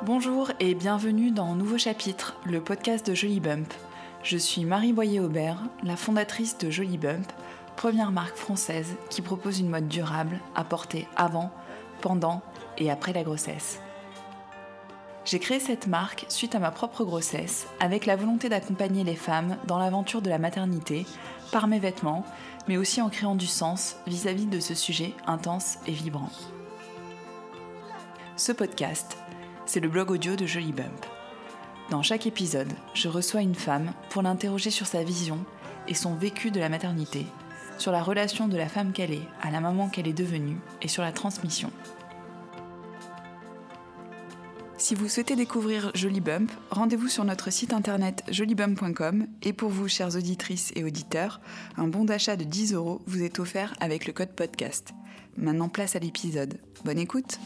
Bonjour et bienvenue dans Nouveau Chapitre, le podcast de Jolibump. Je suis Marie Boyer-Aubert, la fondatrice de Jolibump, première marque française qui propose une mode durable à porter avant, pendant et après la grossesse. J'ai créé cette marque suite à ma propre grossesse, avec la volonté d'accompagner les femmes dans l'aventure de la maternité, par mes vêtements, mais aussi en créant du sens vis-à-vis de ce sujet intense et vibrant. Ce podcast, c'est le blog audio de Jolibump. Dans chaque épisode, je reçois une femme pour l'interroger sur sa vision et son vécu de la maternité, sur la relation de la femme qu'elle est à la maman qu'elle est devenue et sur la transmission. Si vous souhaitez découvrir Jolibump, rendez-vous sur notre site internet jolibump.com et pour vous, chères auditrices et auditeurs, un bon d'achat de 10 € vous est offert avec le code podcast. Maintenant, place à l'épisode. Bonne écoute!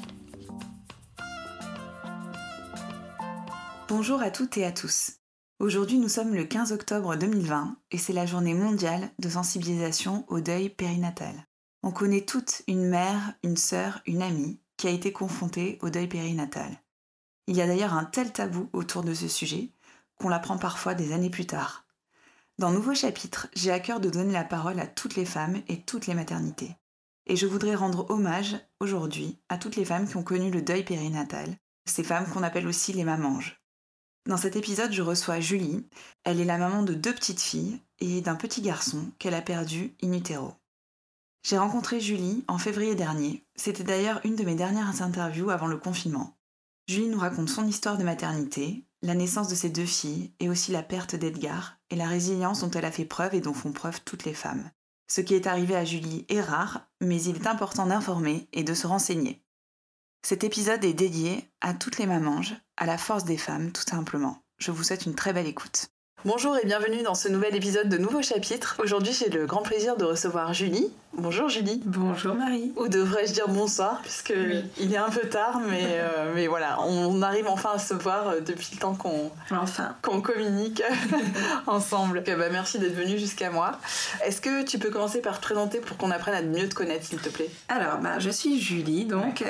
Bonjour à toutes et à tous. Aujourd'hui, nous sommes le 15 octobre 2020 et c'est la journée mondiale de sensibilisation au deuil périnatal. On connaît toutes une mère, une sœur, une amie qui a été confrontée au deuil périnatal. Il y a d'ailleurs un tel tabou autour de ce sujet qu'on l'apprend parfois des années plus tard. Dans Nouveau Chapitre, j'ai à cœur de donner la parole à toutes les femmes et toutes les maternités. Et je voudrais rendre hommage aujourd'hui à toutes les femmes qui ont connu le deuil périnatal, ces femmes qu'on appelle aussi les mamanges. Dans cet épisode, je reçois Julie. Elle est la maman de 2 petites filles et d'un petit garçon qu'elle a perdu in utero. J'ai rencontré Julie en février dernier. C'était d'ailleurs une de mes dernières interviews avant le confinement. Julie nous raconte son histoire de maternité, la naissance de ses 2 filles et aussi la perte d'Edgar et la résilience dont elle a fait preuve et dont font preuve toutes les femmes. Ce qui est arrivé à Julie est rare, mais il est important d'informer et de se renseigner. Cet épisode est dédié à toutes les mamanges, à la force des femmes, tout simplement. Je vous souhaite une très belle écoute. Bonjour et bienvenue dans ce nouvel épisode de Nouveau Chapitre. Aujourd'hui, j'ai le grand plaisir de recevoir Julie. Bonjour Julie. Bonjour Marie. Ou devrais-je dire bonsoir, puisque il est un peu tard, mais voilà, on arrive enfin à se voir depuis le temps qu'on communique ensemble. Merci d'être venue jusqu'à moi. Est-ce que tu peux commencer par te présenter pour qu'on apprenne à mieux te connaître, s'il te plaît? Alors, je suis Julie, donc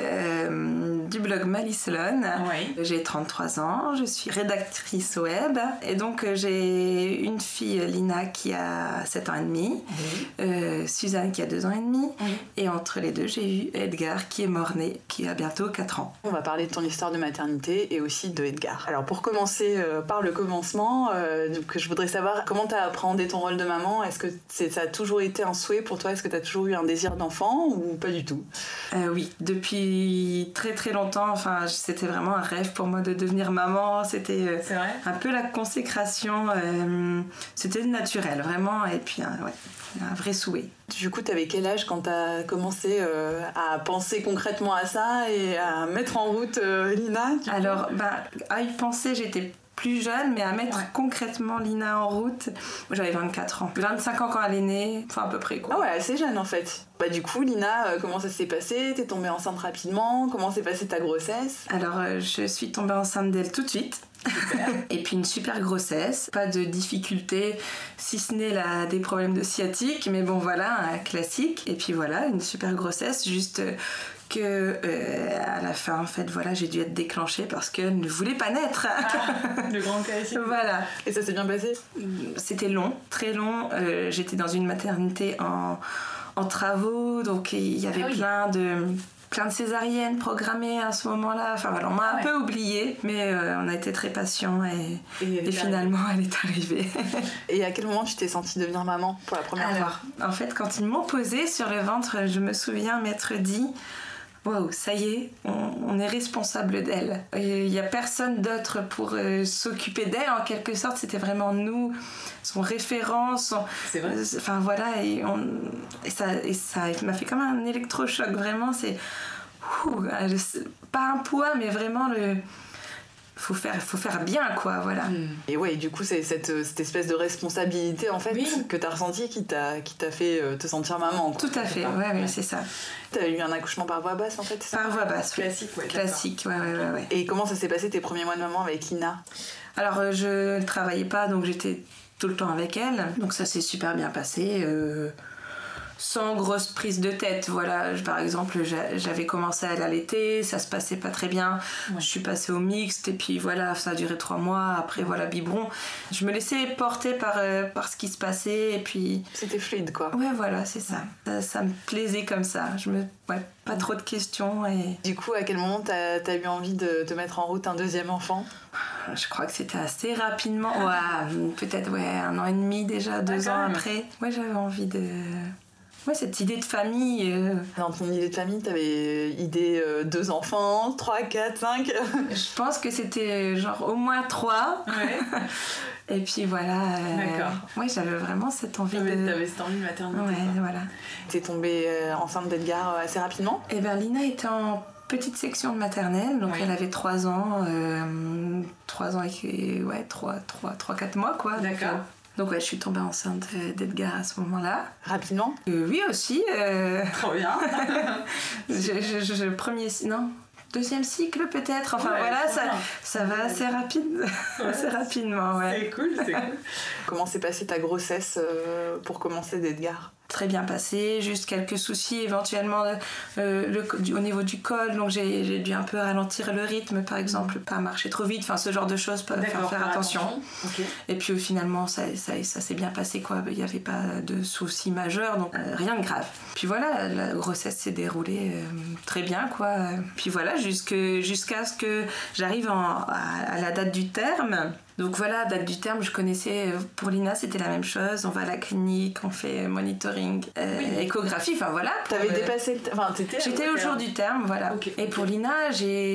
du blog Malicelone. Oui. J'ai 33 ans, je suis rédactrice web et donc j'ai une fille, Lina, qui a 7 ans et demi, Suzanne qui a 2 ans et demi, et entre les deux, j'ai eu Edgar qui est mort-né, qui a bientôt 4 ans. On va parler de ton histoire de maternité et aussi de Edgar. Alors pour commencer par le commencement, je voudrais savoir comment tu as appréhendé ton rôle de maman. Est-ce que ça a toujours été un souhait pour toi? Est-ce que tu as toujours eu un désir d'enfant ou pas du tout? Oui, depuis très très longtemps, c'était vraiment un rêve pour moi de devenir maman. C'était un peu la consécration, c'était naturel vraiment, et puis un vrai souhait. Du coup, t'avais quel âge quand t'as commencé à penser concrètement à ça et à mettre en route Lina? Alors, à y penser, j'étais plus jeune, mais à mettre concrètement Lina en route, j'avais 24 ans. 25 ans quand elle est née, à peu près quoi. Ah ouais, assez jeune en fait. Du coup, Lina, comment ça s'est passé? T'es tombée enceinte rapidement? Comment s'est passée ta grossesse? Alors, je suis tombée enceinte d'elle tout de suite. Super. Et puis une super grossesse, pas de difficultés, si ce n'est des problèmes de sciatique, mais bon voilà, un classique. Et puis voilà, une super grossesse, juste que à la fin en fait j'ai dû être déclenchée parce qu'elle ne voulait pas naître. Le grand classique. Voilà. Et ça s'est bien passé? C'était long, très long. J'étais dans une maternité en travaux, donc il y avait plein de césariennes programmées à ce moment-là. On m'a un peu oubliée, mais on a été très patients et finalement elle est arrivée. Et à quel moment tu t'es sentie devenir maman pour la première fois? En fait, quand ils m'ont posée sur le ventre, je me souviens m'être dit « Waouh, ça y est, on est responsable d'elle. Il n'y a personne d'autre pour s'occuper d'elle. En quelque sorte, c'était vraiment nous, son référent. C'est vrai. Et ça m'a fait comme un électrochoc. Vraiment, c'est pas un poids, mais vraiment faut faire bien, quoi, voilà. Et ouais, du coup, c'est cette espèce de responsabilité, en fait, que t'as ressentie qui t'a fait te sentir maman. Tout à fait, ouais, c'est ça. T'as eu un accouchement par voie basse, en fait? Par voie basse, classique, ouais. Classique, ouais. Et comment ça s'est passé tes premiers mois de maman avec Lina? Alors, je ne travaillais pas, donc j'étais tout le temps avec elle. Donc ça s'est super bien passé. sans grosse prise de tête. Voilà, par exemple, j'avais commencé à l'allaiter, ça se passait pas très bien. Je suis passée au mixte et puis voilà, ça a duré 3 mois. Après, voilà, biberon. Je me laissais porter par ce qui se passait et puis... C'était fluide, quoi. Ouais, voilà, c'est ça. Ça me plaisait comme ça. Pas trop de questions. Et... Du coup, à quel moment t'as eu envie de te mettre en route un deuxième enfant ? Je crois que c'était assez rapidement. Ouais, peut-être 1 an et demi déjà, 2 ans après. Ouais, j'avais envie de... Ouais, cette idée de famille. Dans ton idée de famille, t'avais idée 2 enfants, 3, 4, 5 Je pense que c'était genre au moins 3. Ouais. Et puis voilà. D'accord. Ouais, j'avais vraiment cette envie T'avais cette envie de maternité. Ouais, voilà. T'es tombée enceinte d'Edgar assez rapidement ? Et Lina était en petite section de maternelle, donc elle avait 3 ans. 3 ans et 3-4 mois, quoi. D'accord. Donc je suis tombée enceinte d'Edgar à ce moment-là. Rapidement ? Oui aussi. Trop bien. Deuxième cycle peut-être. Enfin voilà, ça va assez rapide, assez rapidement. Ouais. C'est cool. Comment s'est passée ta grossesse pour commencer d'Edgar ? Très bien passé, juste quelques soucis éventuellement au niveau du col, donc j'ai dû un peu ralentir le rythme par exemple, pas marcher trop vite, enfin ce genre de choses, faire attention. Okay. Et puis finalement ça s'est bien passé, quoi. Il n'y avait pas de soucis majeurs, donc rien de grave. Puis voilà, la grossesse s'est déroulée très bien, quoi. Puis voilà, jusqu'à ce que j'arrive à la date du terme. Donc voilà, date du terme, je connaissais, pour Lina c'était la même chose, on va à la clinique, on fait monitoring, échographie, enfin voilà. T'avais dépassé J'étais au jour du terme, voilà. Okay. Et pour Lina, j'ai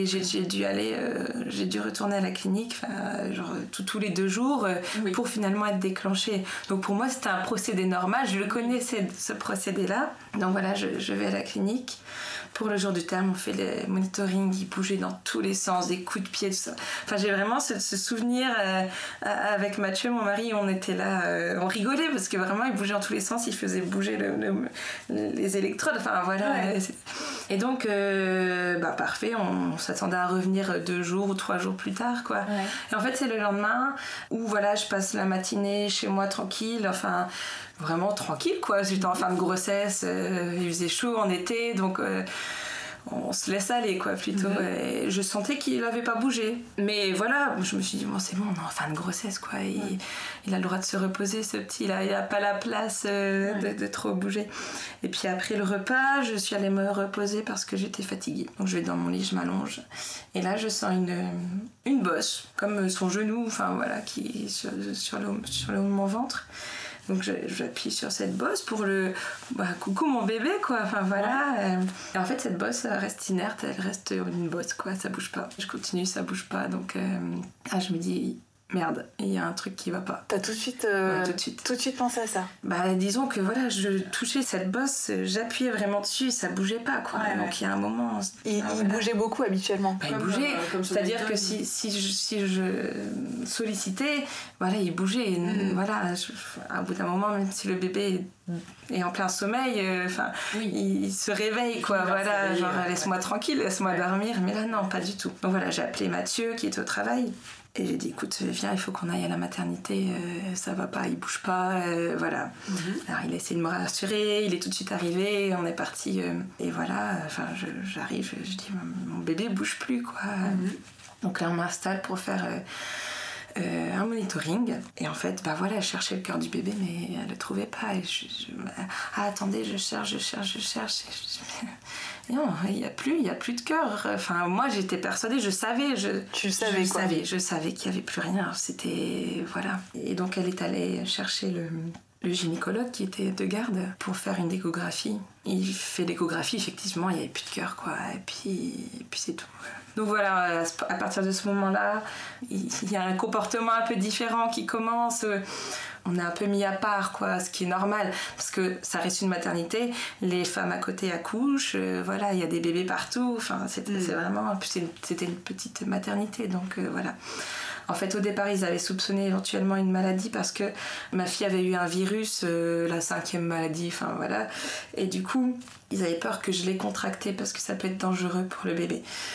dû retourner à la clinique, genre tous les 2 jours, pour finalement être déclenchée. Donc pour moi c'était un procédé normal, je le connaissais, ce procédé-là. Donc voilà, je vais à la clinique. Pour le jour du terme, on fait le monitoring, il bougeait dans tous les sens, des coups de pied, tout ça. Enfin, j'ai vraiment ce souvenir avec Mathieu, mon mari, on était là, on rigolait parce que vraiment il bougeait dans tous les sens, il faisait bouger les électrodes, enfin voilà. Ouais. Et donc, parfait, on s'attendait à revenir 2 jours ou 3 jours plus tard, quoi. Ouais. Et en fait, c'est le lendemain où voilà, je passe la matinée chez moi tranquille, enfin... Vraiment tranquille, quoi. J'étais en fin de grossesse, il faisait chaud en été, donc on se laisse aller, quoi, plutôt. Et je sentais qu'il n'avait pas bougé. Mais voilà, je me suis dit, bon, c'est bon, on est en fin de grossesse, quoi. Il a le droit de se reposer, ce petit. Il a pas la place de trop bouger. Et puis après le repas, je suis allée me reposer parce que j'étais fatiguée. Donc je vais dans mon lit, je m'allonge. Et là, je sens une bosse, comme son genou, enfin voilà, qui est sur le haut de mon ventre. Donc j'appuie sur cette bosse pour coucou mon bébé, quoi, enfin voilà. Et en fait cette bosse reste inerte, elle reste une bosse, quoi, ça bouge pas. Je continue, ça bouge pas, donc je me dis merde, il y a un truc qui va pas. T'as tout de suite pensé à ça? Disons que voilà, je touchais cette bosse, j'appuyais vraiment dessus, ça bougeait pas, quoi. Donc il y a un moment... Il bougeait beaucoup habituellement. Il bougeait, c'est-à-dire que si je sollicitais, voilà, il bougeait. Voilà, à bout d'un moment, même si le bébé est en plein sommeil, il se réveille, quoi. Voilà, genre laisse-moi tranquille, laisse-moi dormir. Mais là, non, pas du tout. Donc voilà, j'ai appelé Mathieu qui est au travail. Et j'ai dit, écoute, viens, il faut qu'on aille à la maternité, ça va pas, il bouge pas, voilà. Alors il a essayé de me rassurer, il est tout de suite arrivé, on est parti, et voilà, j'arrive, je dis, mon bébé bouge plus, quoi. Donc là, on m'installe pour faire un monitoring, et en fait, voilà, elle cherchait le cœur du bébé, mais elle le trouvait pas, et attendez, je cherche, et non, il y a plus de cœur. Enfin, moi j'étais persuadée, je savais qu'il y avait plus rien. C'était voilà. Et donc elle est allée chercher le gynécologue qui était de garde pour faire une échographie. Il fait l'échographie, effectivement, il y avait plus de cœur, quoi. Et puis c'est tout. Donc voilà, à partir de ce moment-là, il y a un comportement un peu différent qui commence. On est un peu mis à part, quoi, ce qui est normal, parce que ça reste une maternité, les femmes à côté accouchent, voilà, il y a des bébés partout, enfin, c'était une petite maternité, donc voilà. En fait, au départ, ils avaient soupçonné éventuellement une maladie parce que ma fille avait eu un virus, la 5e maladie, enfin voilà, et du coup, ils avaient peur que je l'ai contracté parce que ça peut être dangereux pour le bébé.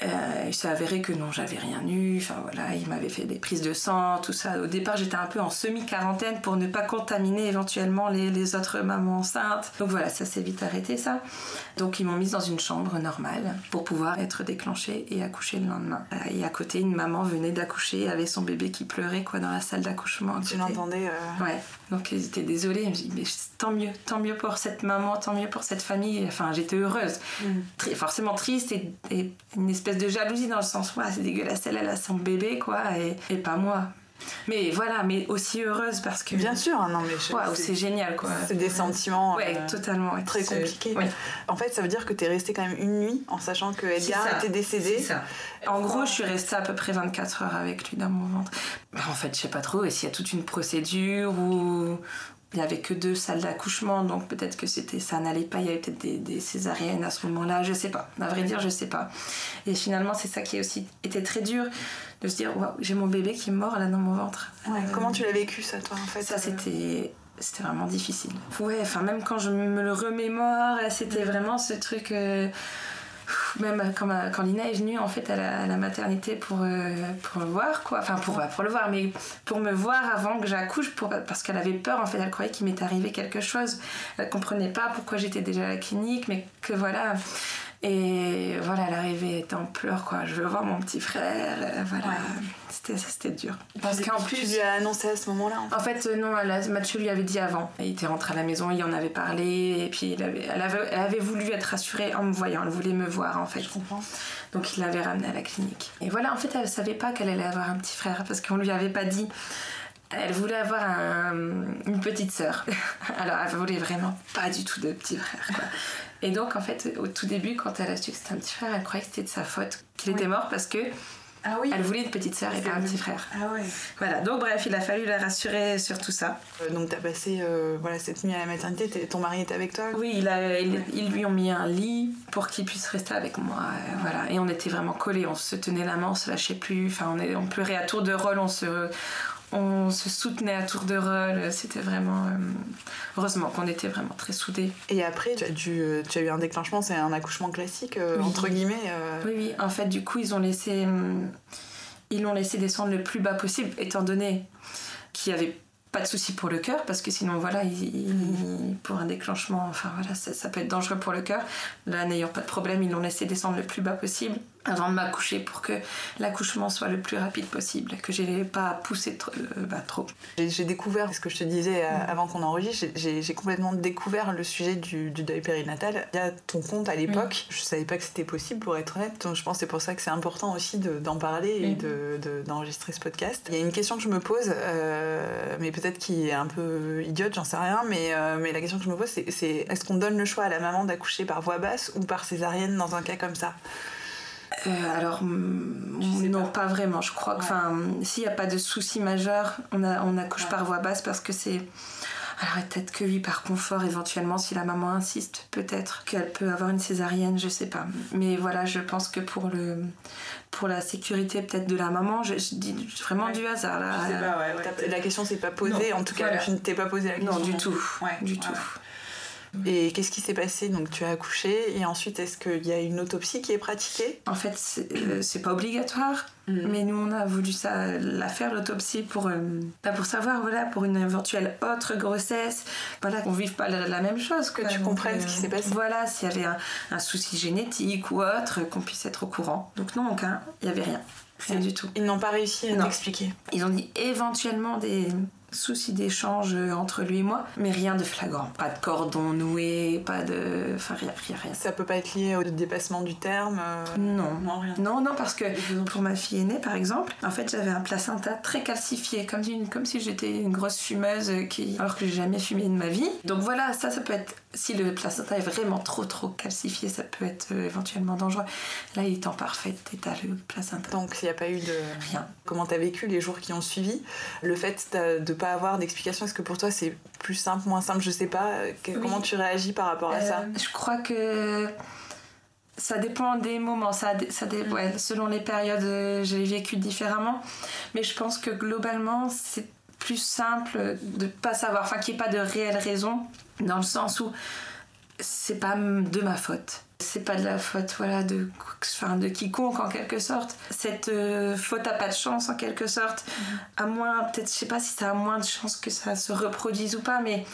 Il s'est avéré que non, j'avais rien eu. Enfin voilà, il m'avait fait des prises de sang, tout ça. Au départ, j'étais un peu en semi-quarantaine pour ne pas contaminer éventuellement les autres mamans enceintes. Donc voilà, ça s'est vite arrêté ça. Donc ils m'ont mise dans une chambre normale pour pouvoir être déclenchée et accoucher le lendemain. Et à côté, une maman venait d'accoucher avec son bébé qui pleurait dans la salle d'accouchement. Tu l'entendais Ouais. Donc ils étaient désolés. Je me dis mais tant mieux pour cette maman, tant mieux pour cette famille. Enfin, j'étais heureuse. Forcément triste et une espèce de jalousie dans le sens c'est dégueulasse, elle a son bébé quoi et pas moi. Mais voilà, mais aussi heureuse parce que bien sûr, non mais c'est génial quoi. C'est des sentiments totalement très compliqués. Ouais. En fait, ça veut dire que t'es restée quand même une nuit en sachant que Edgar était décédé. C'est ça. En gros, je suis restée à peu près 24 heures avec lui dans mon ventre. En fait, je sais pas trop, et s'il y a toute une procédure où il n'y avait que 2 salles d'accouchement, donc peut-être que ça n'allait pas, il y avait peut-être des césariennes à ce moment-là, je sais pas. À vrai dire, je sais pas. Et finalement, c'est ça qui a aussi été très dur, de se dire, waouh, j'ai mon bébé qui est mort là dans mon ventre. Ouais, comment tu l'as vécu ça, toi, en fait? Ça, c'était vraiment difficile. Ouais, enfin, même quand je me le remémore, c'était vraiment ce truc... Même quand Lina est venue en fait à la maternité pour le voir quoi, enfin pour le voir mais pour me voir avant que j'accouche parce qu'elle avait peur en fait, elle croyait qu'il m'était arrivé quelque chose, elle comprenait pas pourquoi j'étais déjà à la clinique mais que voilà. Et voilà, l'arrivée était en pleurs quoi, je veux voir mon petit frère, voilà. Ouais. C'était dur. Parce qu'en plus, tu lui as annoncé à ce moment-là en fait non, Mathieu lui avait dit avant. Il était rentré à la maison, il en avait parlé, et puis elle avait voulu être rassurée en me voyant, elle voulait me voir en fait. Je comprends. Donc il l'avait ramenée à la clinique. Et voilà, en fait, elle savait pas qu'elle allait avoir un petit frère, parce qu'on lui avait pas dit. Elle voulait avoir une petite sœur. Alors elle voulait vraiment pas du tout de petit frère quoi. Et donc en fait, au tout début, quand elle a su que c'était un petit frère, elle croyait que c'était de sa faute qu'il était mort parce que elle voulait une petite sœur et pas un petit frère. Ah ouais. Voilà, donc bref, il a fallu la rassurer sur tout ça. Donc t'as passé cette nuit à la maternité, ton mari était avec toi? Oui, ils lui ont mis un lit pour qu'il puisse rester avec moi. Voilà. Et on était vraiment collés, on se tenait la main, on se lâchait plus. Enfin, on pleurait à tour de rôle, on se soutenait à tour de rôle. C'était vraiment... heureusement qu'on était vraiment très soudés. Et après, tu as eu un déclenchement, c'est un accouchement classique, entre guillemets. Oui, en fait, du coup, ils l'ont laissé descendre le plus bas possible, étant donné qu'il n'y avait pas de souci pour le cœur, parce que sinon, voilà, pour un déclenchement, enfin voilà, ça peut être dangereux pour le cœur. Là, n'ayant pas de problème, ils l'ont laissé descendre le plus bas possible avant de m'accoucher pour que l'accouchement soit le plus rapide possible, que je n'ai pas poussé trop. J'ai découvert, ce que je te disais avant qu'on enregistre, j'ai complètement découvert le sujet du deuil périnatal. Il y a ton compte à l'époque, je savais pas que c'était possible pour être honnête, donc je pense que c'est pour ça que c'est important aussi d'en parler et d'enregistrer ce podcast. Il y a une question que je me pose, mais peut-être qui est un peu idiote, j'en sais rien, mais la question que je me pose c'est est-ce qu'on donne le choix à la maman d'accoucher par voie basse ou par césarienne dans un cas comme ça? Alors non, pas vraiment. Je crois que s'il n'y a pas de souci majeur, on accouche par voie basse parce que c'est... Alors peut-être que oui, par confort, éventuellement, si la maman insiste, peut-être qu'elle peut avoir une césarienne, je sais pas. Mais voilà, je pense que pour la sécurité peut-être de la maman, je dis vraiment du hasard. Là. Je sais pas, la question s'est pas posée, non, en tout cas, voilà. Tu ne t'es pas posé la question. Non, du tout. Du tout. Et qu'est-ce qui s'est passé? Donc tu as accouché et ensuite est-ce qu'il y a une autopsie qui est pratiquée? En fait c'est pas obligatoire, mais nous on a voulu la faire l'autopsie pour savoir pour une éventuelle autre grossesse, qu'on vive pas la même chose, que tu comprennes ce qui s'est passé. Voilà, s'il y avait un souci génétique ou autre, qu'on puisse être au courant. Donc non, il y avait rien du tout. Ils n'ont pas réussi à t'expliquer. Ils ont dit éventuellement des soucis d'échange entre lui et moi, mais rien de flagrant. Pas de cordon noué, pas de... Enfin, rien. Ça peut pas être lié au dépassement du terme Non. Non, rien. Non, parce que pour ma fille aînée, par exemple, en fait, j'avais un placenta très calcifié, comme si j'étais une grosse fumeuse alors que j'ai jamais fumé de ma vie. Donc voilà, ça peut être... Si le placenta est vraiment trop calcifié, ça peut être éventuellement dangereux. Là, il est en parfait état, le placenta. Donc, il n'y a pas eu de... Rien. Comment t'as vécu les jours qui ont suivi? Le fait de pas avoir d'explication, est-ce que pour toi c'est plus simple, moins simple, je sais pas, comment tu réagis par rapport à ça? Je crois que ça dépend des moments, selon les périodes, j'ai vécu différemment, mais je pense que globalement c'est plus simple de pas savoir, qu'il n'y ait pas de réelle raison, dans le sens où c'est pas de ma faute. C'est pas de la faute de quiconque en quelque sorte. Cette faute a pas de chance en quelque sorte. À moins, peut-être, je sais pas si ça a moins de chances que ça se reproduise ou pas, mais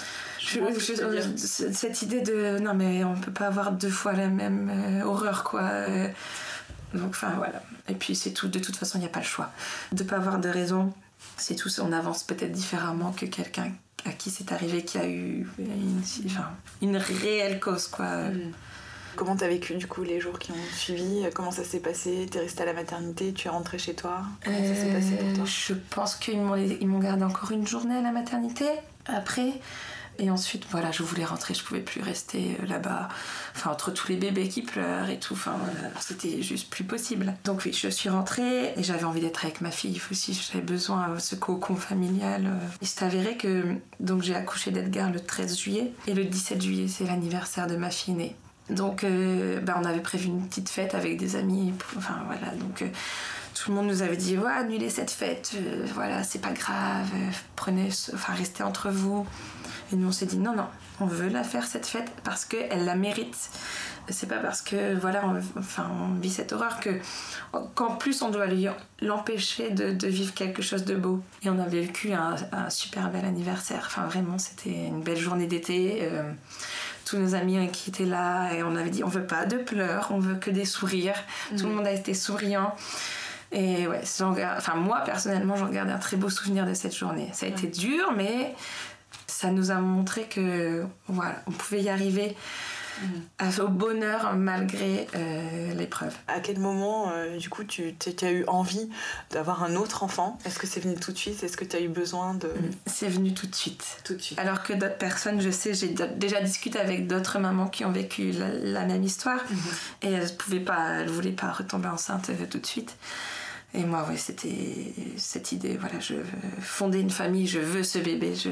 cette idée de non mais on peut pas avoir 2 fois la même horreur quoi. Donc enfin voilà. Et puis c'est tout, de toute façon il n'y a pas le choix. De pas avoir de raison, c'est tout, on avance peut-être différemment que quelqu'un à qui c'est arrivé qui a eu une réelle cause quoi. Comment t'as vécu du coup les jours qui ont suivi? Comment ça s'est passé? T'es restée à la maternité? Tu es rentrée chez toi? Comment ça s'est passé pour toi? Je pense qu'ils m'ont gardé encore une journée à la maternité après. Et ensuite, voilà, je voulais rentrer, je pouvais plus rester là-bas. Enfin, entre tous les bébés qui pleurent et tout, enfin voilà, c'était juste plus possible. Donc oui, je suis rentrée et j'avais envie d'être avec ma fille aussi. J'avais besoin de ce cocon familial. Il s'est avéré que donc j'ai accouché d'Edgar le 13 juillet et le 17 juillet, c'est l'anniversaire de ma fille née. Donc, on avait prévu une petite fête avec des amis. Enfin voilà, donc tout le monde nous avait dit ouais, annulez cette fête. Voilà, c'est pas grave. Restez entre vous. Et nous on s'est dit non, on veut la faire cette fête parce qu'elle la mérite. C'est pas parce que voilà, on vit cette horreur qu'en plus on doit l'empêcher de vivre quelque chose de beau. Et on avait vécu un super bel anniversaire. Enfin vraiment, c'était une belle journée d'été. Tous nos amis qui étaient là et on avait dit on veut pas de pleurs, on veut que des sourires. Tout le monde a été souriant. Et ouais, moi personnellement j'en garde un très beau souvenir de cette journée. Ça a été dur, mais ça nous a montré que voilà, on pouvait y arriver au bonheur malgré l'épreuve. À quel moment du coup tu as eu envie d'avoir un autre enfant? Est-ce que c'est venu tout de suite? Est-ce que tu as eu besoin de... C'est venu tout de suite. Tout de suite. Alors que d'autres personnes, je sais, j'ai déjà discuté avec d'autres mamans qui ont vécu la même histoire et elles voulaient pas retomber enceinte tout de suite. Et moi, ouais, c'était cette idée, voilà, je veux fonder une famille, je veux ce bébé, je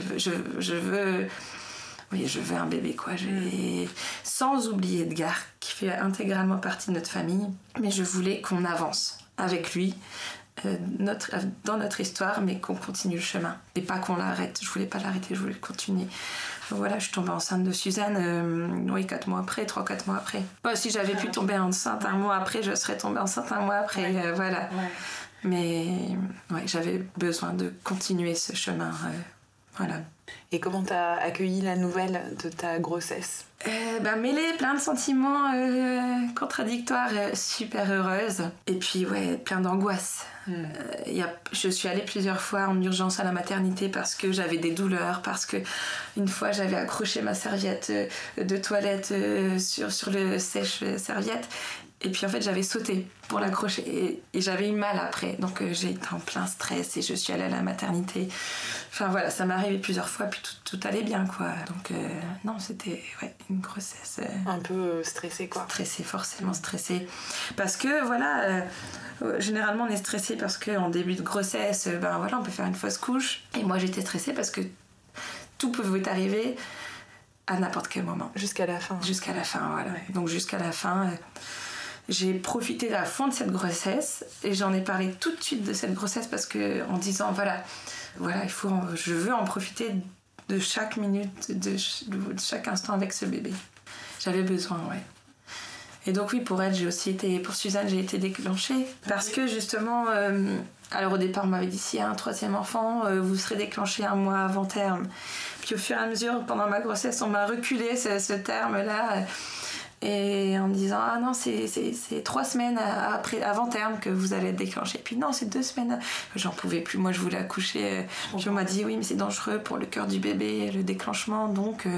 veux un bébé, quoi. Sans oublier Edgar, qui fait intégralement partie de notre famille, mais je voulais qu'on avance avec lui dans notre histoire, mais qu'on continue le chemin. Et pas qu'on l'arrête, je voulais pas l'arrêter, je voulais le continuer. Voilà, je suis tombée enceinte de Suzanne, 3-4 mois après. Si j'avais pu tomber enceinte un mois après, je serais tombée enceinte un mois après, voilà. Ouais. Mais ouais, j'avais besoin de continuer ce chemin, voilà. Et comment t'as accueilli la nouvelle de ta grossesse? Mêlée, plein de sentiments contradictoires, super heureuse. Et puis, ouais, plein d'angoisse. Je suis allée plusieurs fois en urgence à la maternité parce que j'avais des douleurs, parce que une fois j'avais accroché ma serviette de toilette sur le sèche-serviette. Et puis en fait j'avais sauté pour l'accrocher et j'avais eu mal après, donc j'ai été en plein stress et je suis allée à la maternité. Enfin voilà, ça m'est arrivé plusieurs fois puis tout allait bien quoi. Donc non, c'était une grossesse un peu stressée quoi. Forcément stressée parce que voilà, généralement on est stressé parce qu'en début de grossesse on peut faire une fausse couche et moi j'étais stressée parce que tout pouvait arriver à n'importe quel moment. Jusqu'à la fin, voilà. Ouais. Donc jusqu'à la fin, j'ai profité à fond de cette grossesse et j'en ai parlé tout de suite de cette grossesse parce que en disant voilà, je veux en profiter de chaque minute, de chaque instant avec ce bébé. J'avais besoin, ouais. Et donc oui, pour Suzanne, j'ai été déclenchée parce que justement, alors au départ on m'avait dit s'il y a un 3e enfant, vous serez déclenchée un mois avant terme. Puis au fur et à mesure, pendant ma grossesse, on m'a reculé ce terme-là. Et en me disant ah non c'est 3 semaines avant terme que vous allez être déclenché, puis non c'est 2 semaines, j'en pouvais plus, moi je voulais accoucher, puis on m'a dit oui mais c'est dangereux pour le cœur du bébé le déclenchement, donc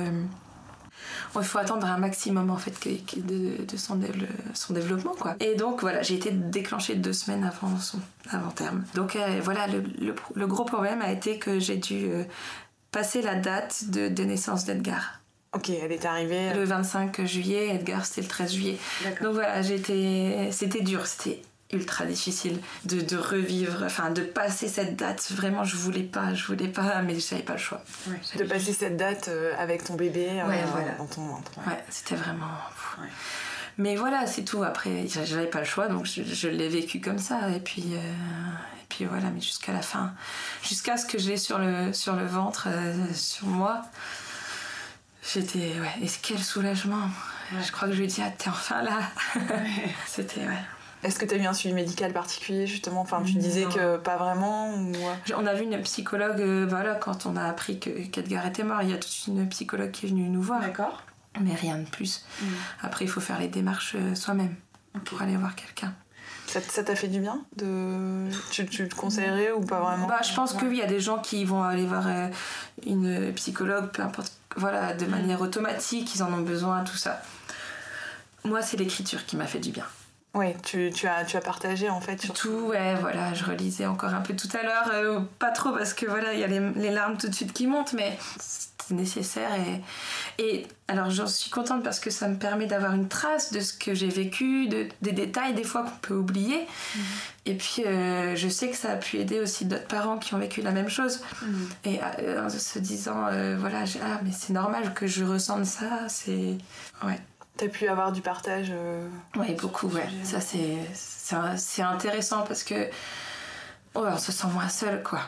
il faut attendre un maximum en fait de son développement quoi. Et donc voilà, j'ai été déclenchée 2 semaines avant terme, donc voilà le gros problème a été que j'ai dû passer la date de naissance d'Edgar. Ok, elle est arrivée... Le 25 juillet, Edgar c'était le 13 juillet. D'accord. Donc voilà, c'était dur, c'était ultra difficile de revivre, de passer cette date. Vraiment, je voulais pas, mais j'avais pas le choix. Ouais, de passer cette date avec ton bébé voilà. Dans ton ventre. Ouais, c'était vraiment... Ouais. Mais voilà, c'est tout. Après, j'avais pas le choix, donc je l'ai vécu comme ça. Et puis voilà, mais jusqu'à la fin, jusqu'à ce que j'ai sur le ventre, sur moi... J'étais, et quel soulagement. Je crois que je lui ai dit, t'es enfin là. C'était, Est-ce que tu as eu un suivi médical particulier, justement? Enfin, tu disais que pas vraiment ou... On a vu une psychologue, quand on a appris qu'Edgar était mort, il y a toute une psychologue qui est venue nous voir. D'accord. Mais rien de plus. Après, il faut faire les démarches soi-même pour aller voir quelqu'un. Ça t'a fait du bien tu te conseillerais ou pas vraiment? Je pense que oui, il y a des gens qui vont aller voir une psychologue, peu importe, de manière automatique, ils en ont besoin, tout ça. Moi, c'est l'écriture qui m'a fait du bien. Ouais, tu as partagé en fait sur tout. Je relisais encore un peu tout à l'heure, pas trop parce que il y a les larmes tout de suite qui montent, mais c'est nécessaire et alors j'en suis contente parce que ça me permet d'avoir une trace de ce que j'ai vécu, des détails des fois qu'on peut oublier. Et puis je sais que ça a pu aider aussi d'autres parents qui ont vécu la même chose et en se disant mais c'est normal que je ressente ça, c'est T'as pu avoir du partage Oui, beaucoup, ça c'est intéressant parce que on se sent moins seul, quoi.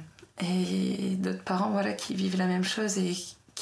Et d'autres parents qui vivent la même chose et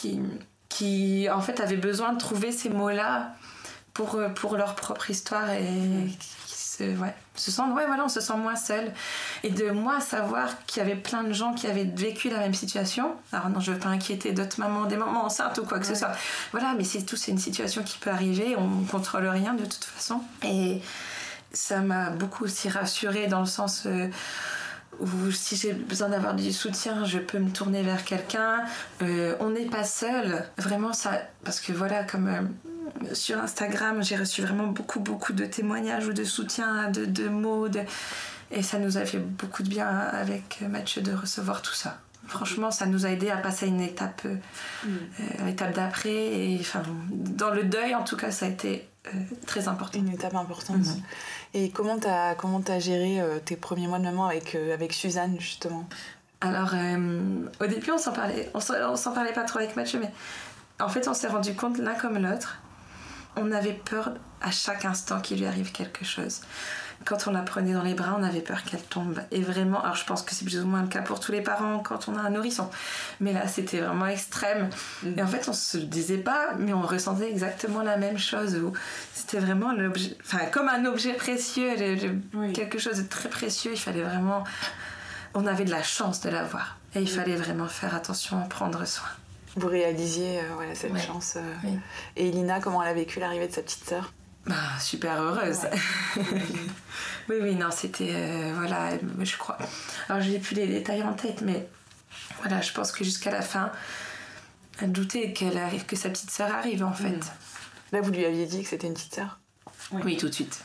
qui en fait avaient besoin de trouver ces mots-là pour leur propre histoire et qui se sentent, on se sent moins seul. Et de moi savoir qu'il y avait plein de gens qui avaient vécu la même situation. Alors non, je veux pas inquiéter d'autres mamans, des mamans enceintes ou quoi que ce soit. Mais c'est une situation qui peut arriver, on contrôle rien de toute façon. Et ça m'a beaucoup aussi rassurée dans le sens où si j'ai besoin d'avoir du soutien, je peux me tourner vers quelqu'un. On n'est pas seul. Vraiment ça, parce que comme sur Instagram, j'ai reçu vraiment beaucoup de témoignages ou de soutien, de mots, et ça nous a fait beaucoup de bien avec Mathieu de recevoir tout ça. Franchement, ça nous a aidé à passer une étape, l'étape d'après, et dans le deuil en tout cas, ça a été très important. Une étape importante. Et comment t'as géré tes premiers mois de maman avec Suzanne justement? Alors au début on s'en parlait pas trop avec Mathieu, mais en fait on s'est rendu compte l'un comme l'autre. On avait peur à chaque instant qu'il lui arrive quelque chose. Quand on la prenait dans les bras, on avait peur qu'elle tombe. Et vraiment, alors je pense que c'est plus ou moins le cas pour tous les parents quand on a un nourrisson. Mais là, c'était vraiment extrême. Et en fait, on se le disait pas, mais on ressentait exactement la même chose. Où c'était vraiment l'objet, comme un objet précieux, quelque chose de très précieux. Il fallait vraiment... On avait de la chance de l'avoir. Et il fallait vraiment faire attention à prendre soin. Vous réalisiez cette chance. Et Lina, comment elle a vécu l'arrivée de sa petite sœur? Super heureuse. Oui, non, c'était... je crois... Alors, j'ai plus les détails en tête, mais je pense que jusqu'à la fin, elle doutait que sa petite sœur arrive, en fait. Là, vous lui aviez dit que c'était une petite sœur? Oui, tout de suite.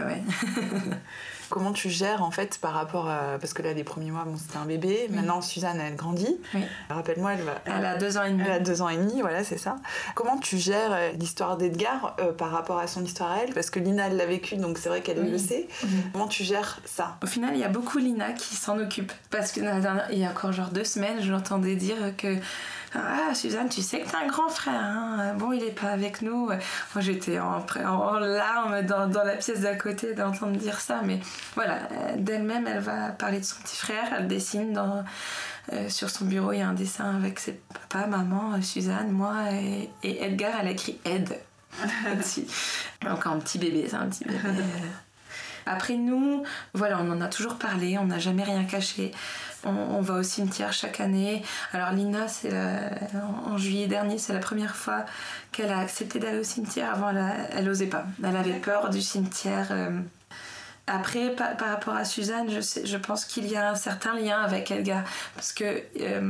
Comment tu gères en fait par rapport à... Parce que là, les premiers mois, c'était un bébé. Maintenant, Suzanne, elle grandit. Rappelle-moi, elle a 2 ans et demi. Elle a 2 ans et demi, voilà, c'est ça. Comment tu gères l'histoire d'Edgar par rapport à son histoire à elle? Parce que Lina, elle l'a vécu, donc c'est vrai qu'elle le sait. Comment tu gères ça? Au final, il y a beaucoup Lina qui s'en occupe. Parce que il y a encore 2 semaines, je l'entendais dire que... Ah, Suzanne, tu sais que t'as un grand frère, hein? Bon, il est pas avec nous. Moi, j'étais en larmes dans la pièce d'à côté d'entendre dire ça, mais d'elle-même, elle va parler de son petit frère, elle dessine sur son bureau, il y a un dessin avec ses papa, maman, Suzanne, moi et Edgar, elle a écrit Ed. Encore un petit bébé, c'est un petit bébé. Après nous, on en a toujours parlé, on n'a jamais rien caché. On va au cimetière chaque année. Alors Lina, en juillet dernier, c'est la première fois qu'elle a accepté d'aller au cimetière. Avant, elle n'osait pas. Elle avait peur du cimetière. Après, par rapport à Suzanne, je pense qu'il y a un certain lien avec Edgar. Parce que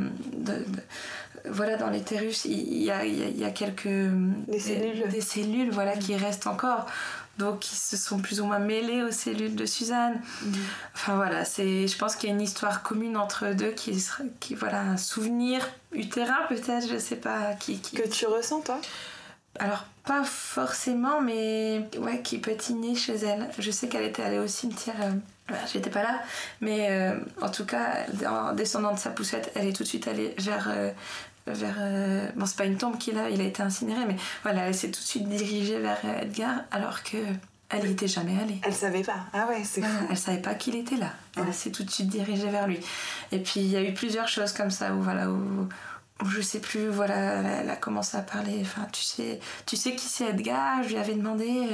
dans l'utérus, il y a quelques... Des cellules qui restent encore. Donc ils se sont plus ou moins mêlés aux cellules de Suzanne. Je pense qu'il y a une histoire commune entre eux deux qui un souvenir utérin peut-être, je sais pas que tu ressens toi? Alors pas forcément, mais qui peut être inné chez elle. Je sais qu'elle était allée au cimetière, j'étais pas là, mais en tout cas en descendant de sa poussette, elle est tout de suite allée vers c'est pas une tombe qu'il a, il a été incinéré, mais elle s'est tout de suite dirigée vers Edgar alors que elle n'y était jamais allée. Elle savait pas. Ah ouais, c'est fou. Elle savait pas qu'il était là. Elle s'est tout de suite dirigée vers lui. Et puis il y a eu plusieurs choses comme ça où je sais plus, voilà, elle a commencé à parler, enfin, tu sais qui c'est Edgar? Je lui avais demandé,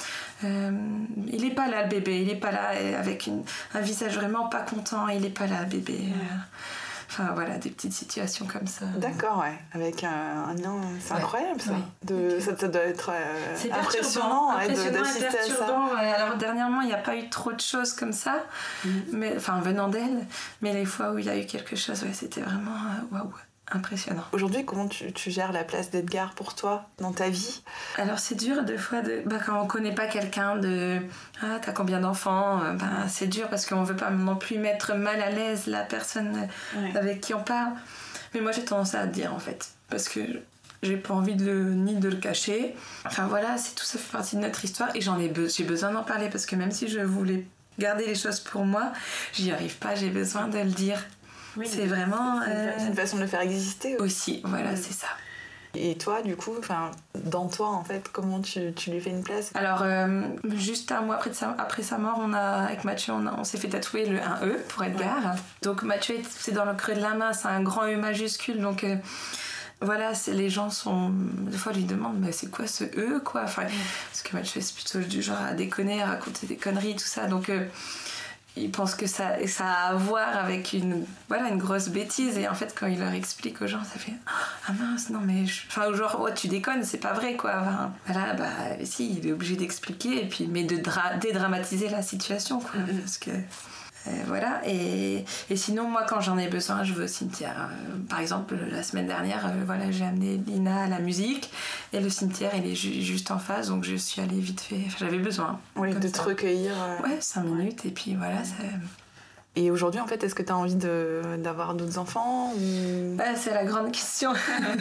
il est pas là le bébé, il est pas là, avec un visage vraiment pas content, il est pas là le bébé. Enfin voilà, des petites situations comme ça. D'accord, ouais. Avec un lien, c'est incroyable ça. Oui. Ça doit être c'est impressionnant d'assister à ça. Alors dernièrement, il n'y a pas eu trop de choses comme ça, mais, enfin venant d'elle, mais les fois où il y a eu quelque chose, c'était vraiment waouh. Impressionnant. Aujourd'hui, comment tu gères la place d'Edgar pour toi dans ta vie? Alors c'est dur des fois quand on connaît pas quelqu'un t'as combien d'enfants, c'est dur parce qu'on veut pas non plus mettre mal à l'aise la personne avec qui on parle. Mais moi j'ai tendance à le dire en fait parce que j'ai pas envie ni de le cacher. Enfin voilà, tout ça fait partie de notre histoire et j'ai besoin d'en parler parce que même si je voulais garder les choses pour moi, j'y arrive pas, j'ai besoin de le dire. Oui, c'est vraiment... C'est une façon de le faire exister aussi. Voilà, c'est ça. Et toi, du coup, dans toi, en fait, comment tu lui fais une place? Alors, juste un mois après sa mort, avec Mathieu, on s'est fait tatouer le 1E pour Edgar. Ouais. Donc Mathieu, c'est dans le creux de la main, c'est un grand E majuscule, donc... voilà, les gens des fois lui demandent mais c'est quoi ce E quoi, parce que Mathieu c'est plutôt du genre à déconner, à raconter des conneries, tout ça, donc ils pensent que ça a à voir avec une grosse bêtise, et en fait quand il leur explique aux gens ça fait ah mince non mais genre tu déconnes, c'est pas vrai quoi, voilà, si il est obligé d'expliquer et puis mais de dédramatiser la situation quoi, parce que voilà, et sinon moi quand j'en ai besoin je vais au cimetière. Par exemple la semaine dernière j'ai amené Lina à la musique et le cimetière il est juste en face, donc je suis allée vite fait, j'avais besoin de te recueillir 5 minutes et puis voilà ça... Et aujourd'hui, en fait, est-ce que tu as envie d'avoir d'autres enfants ou... C'est la grande question.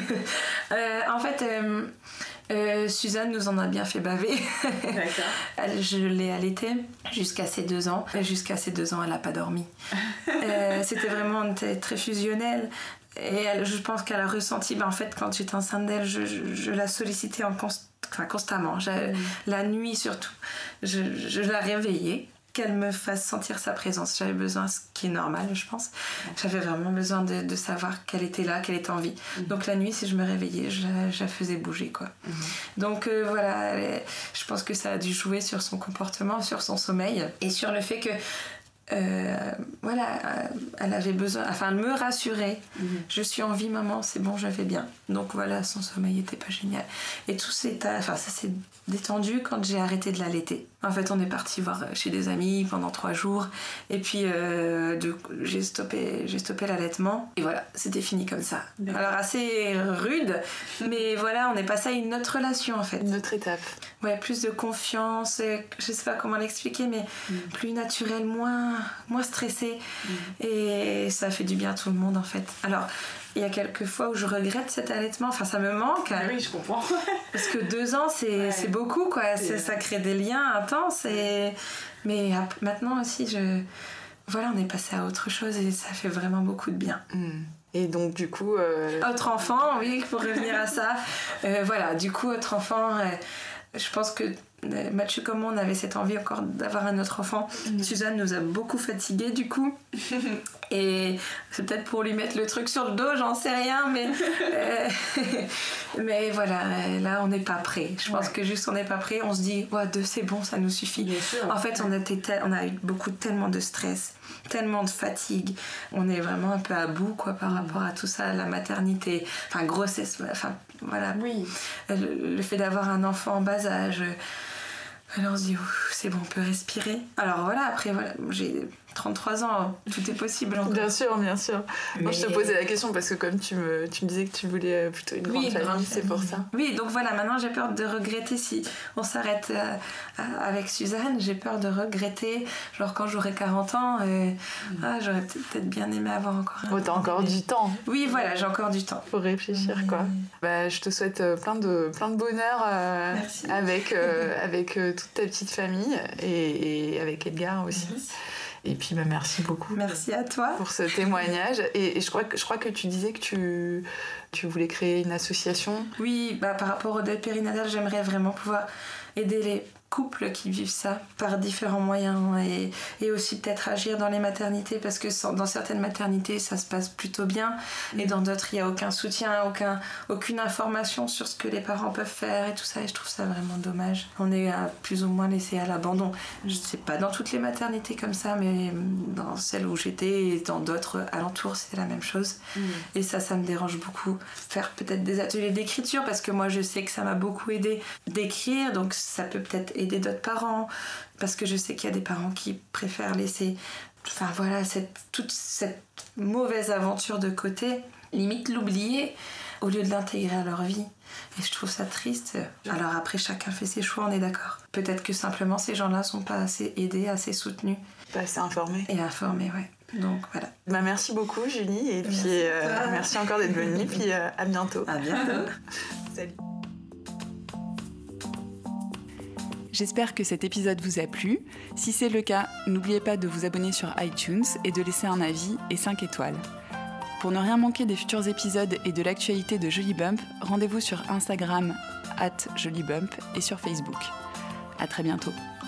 En fait, Suzanne nous en a bien fait baver. D'accord. Je l'ai allaitée jusqu'à ses 2 ans. Jusqu'à ses 2 ans, elle n'a pas dormi. C'était vraiment très fusionnel. Et je pense qu'elle a ressenti... en fait, quand j'étais enceinte d'elle, je la sollicitais constamment. La nuit, surtout. Je la réveillais. Qu'elle me fasse sentir sa présence. J'avais besoin, ce qui est normal, je pense. J'avais vraiment besoin de savoir qu'elle était là, qu'elle était en vie. Donc la nuit, si je me réveillais, je la faisais bouger, quoi. Donc voilà, je pense que ça a dû jouer sur son comportement, sur son sommeil, et sur le fait que elle avait besoin, elle me rassurait. Je suis en vie, maman, c'est bon, je vais bien. Donc voilà, son sommeil était pas génial. Et ça s'est détendu quand j'ai arrêté de l'allaiter. En fait, on est parti voir chez des amis pendant 3 jours. Et puis, j'ai stoppé l'allaitement. Et voilà, c'était fini comme ça. D'accord. Alors, assez rude, mais voilà, on est passé à une autre relation, en fait. Une autre étape. Ouais, plus de confiance, je sais pas comment l'expliquer, mais plus naturel, moins stressé. Et ça fait du bien à tout le monde, en fait. Alors, il y a quelques fois où je regrette cet allaitement, ça me manque. Oui, je comprends. Parce que 2 ans, c'est beaucoup, quoi. Ça crée des liens intenses. Mais maintenant aussi, on est passé à autre chose et ça fait vraiment beaucoup de bien. Et donc, du coup... Autre enfant, oui, pour revenir à ça. Du coup, autre enfant... je pense que Mathieu comme moi, on avait cette envie encore d'avoir un autre enfant. Suzanne nous a beaucoup fatigués du coup. Et c'est peut-être pour lui mettre le truc sur le dos, j'en sais rien, mais voilà, là on n'est pas prêt. Je pense que juste on n'est pas prêt, on se dit 2 c'est bon, ça nous suffit. Bien sûr. En fait, on a eu tellement de stress, tellement de fatigue. On est vraiment un peu à bout quoi par rapport à tout ça, la maternité, grossesse, voilà. Oui. Le fait d'avoir un enfant en bas âge. Alors on se dit c'est bon, on peut respirer. Alors voilà, après j'ai 33 ans, tout est possible encore. Bien sûr. Moi, je te posais la question parce que comme tu me disais que tu voulais plutôt une grande famille, c'est pour ça. Oui, donc voilà, maintenant j'ai peur de regretter si on s'arrête avec Suzanne, j'ai peur de regretter, genre quand j'aurai 40 ans, j'aurais peut-être bien aimé avoir encore un... t'as encore du temps. Oui, voilà, j'ai encore du temps. Faut réfléchir, quoi. Je te souhaite plein de bonheur avec toute ta petite famille et avec Edgar aussi. Merci. Et puis merci beaucoup. Merci à toi pour ce témoignage. Et je crois que tu disais que Tu voulais créer une association ? Oui, par rapport au deuil périnatal, j'aimerais vraiment pouvoir aider les couples qui vivent ça par différents moyens et aussi peut-être agir dans les maternités parce que dans certaines maternités ça se passe plutôt bien et dans d'autres il n'y a aucun soutien, aucune information sur ce que les parents peuvent faire et tout ça et je trouve ça vraiment dommage. On est plus ou moins laissé à l'abandon. Je sais pas dans toutes les maternités comme ça mais dans celles où j'étais et dans d'autres alentours c'est la même chose et ça me dérange beaucoup. Faire peut-être des ateliers d'écriture parce que moi je sais que ça m'a beaucoup aidé d'écrire donc ça peut peut-être aider d'autres parents parce que je sais qu'il y a des parents qui préfèrent laisser toute cette mauvaise aventure de côté, limite l'oublier au lieu de l'intégrer à leur vie et je trouve ça triste. Alors après chacun fait ses choix, on est d'accord. Peut-être que simplement ces gens-là sont pas assez aidés, assez soutenus, pas assez informés. Et informés, ouais. Donc voilà. Merci beaucoup Julie et puis merci encore d'être venue puis à bientôt. À bientôt. Salut. J'espère que cet épisode vous a plu. Si c'est le cas, n'oubliez pas de vous abonner sur iTunes et de laisser un avis et 5 étoiles. Pour ne rien manquer des futurs épisodes et de l'actualité de Jolibump, rendez-vous sur Instagram @Jolibump et sur Facebook. À très bientôt.